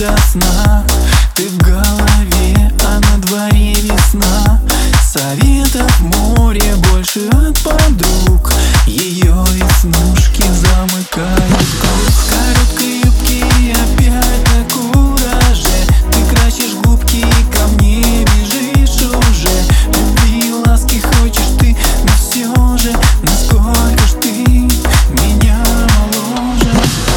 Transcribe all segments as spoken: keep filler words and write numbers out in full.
до сна. Ты в голове, а на дворе весна. Советов море больше от подруг. Ее веснушки замыкают круг. В короткой юбке и опять на кураже. Ты красишь губки и ко мне бежишь уже. Любви и ласки хочешь ты, но все же насколько ж ты меня моложе.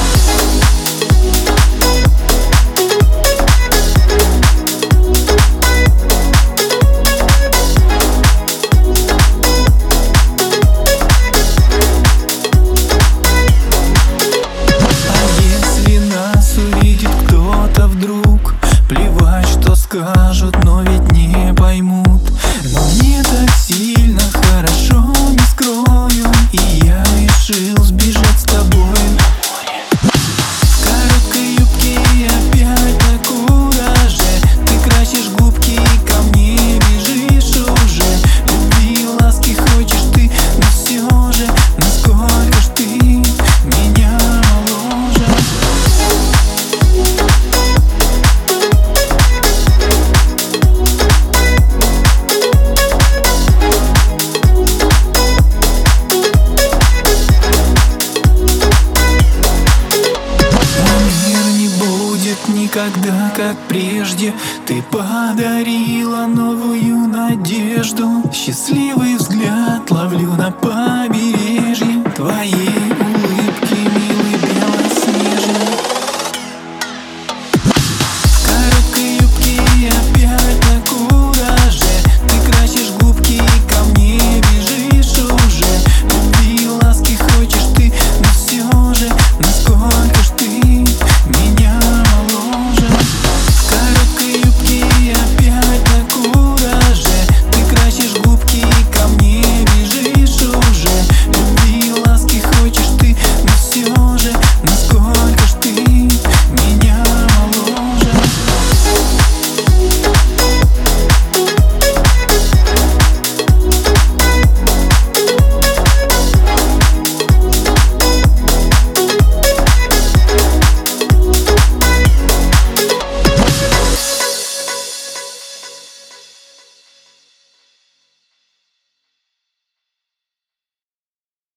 Плевать, что скажут, но ведь не поймут. Но мне так сильно хорошо, не скрою, и я решил сбежать с тобой. В короткой юбке и опять на кураже. Ты красишь губки и ко мне бежишь уже. Любви и ласки хочешь ты, но все же насколько ж ты меня моложе. Никогда, как прежде, ты подарила новую надежду. Счастливый взгляд ловлю на побережье твоей